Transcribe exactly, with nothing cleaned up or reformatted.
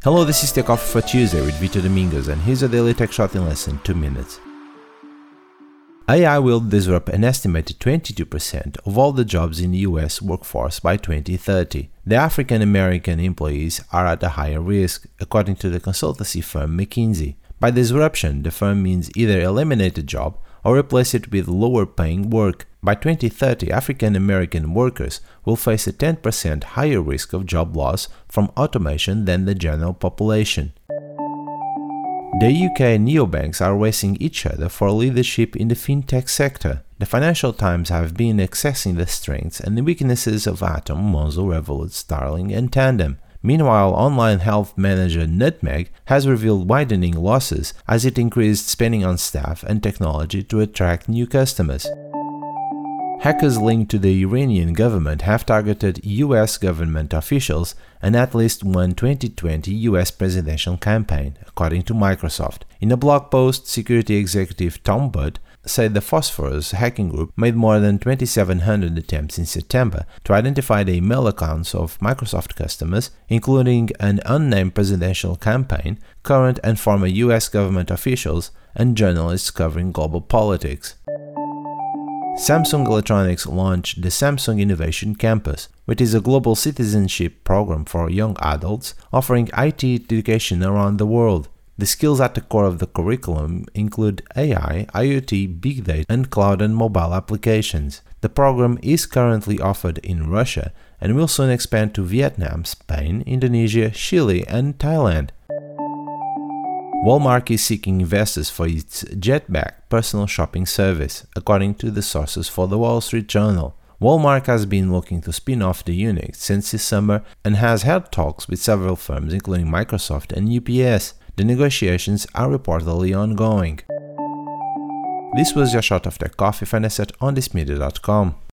Hello, this is Tech Off for Tuesday with Vito Domingos, and here's a daily tech shot in less than two minutes. A I will disrupt an estimated twenty-two percent of all the jobs in the U S workforce by twenty thirty. The African American employees are at a higher risk, according to the consultancy firm McKinsey. By disruption, the firm means either eliminate a job or replace it with lower-paying work. By twenty thirty, African American workers will face a ten percent higher risk of job loss from automation than the general population. The U K neobanks are racing each other for leadership in the fintech sector. The Financial Times have been assessing the strengths and the weaknesses of Atom, Monzo, Revolut, Starling, and Tandem. Meanwhile, online health manager Nutmeg has revealed widening losses as it increased spending on staff and technology to attract new customers. Hackers linked to the Iranian government have targeted U S government officials and at least one twenty twenty U S presidential campaign, according to Microsoft. In a blog post, security executive Tom Budd said the Phosphorus hacking group made more than twenty-seven hundred attempts in September to identify the email accounts of Microsoft customers, including an unnamed presidential campaign, current and former U S government officials, and journalists covering global politics. Samsung Electronics launched the Samsung Innovation Campus, which is a global citizenship program for young adults offering I T education around the world. The skills at the core of the curriculum include A I, IoT, big data, and cloud and mobile applications. The program is currently offered in Russia and will soon expand to Vietnam, Spain, Indonesia, Chile, and Thailand. Walmart is seeking investors for its Jetback personal shopping service, according to the sources for the Wall Street Journal. Walmart has been looking to spin off the unit since this summer and has had talks with several firms including Microsoft and U P S. The negotiations are reportedly ongoing. This was your shot of tech coffee. Find us at on this media dot com.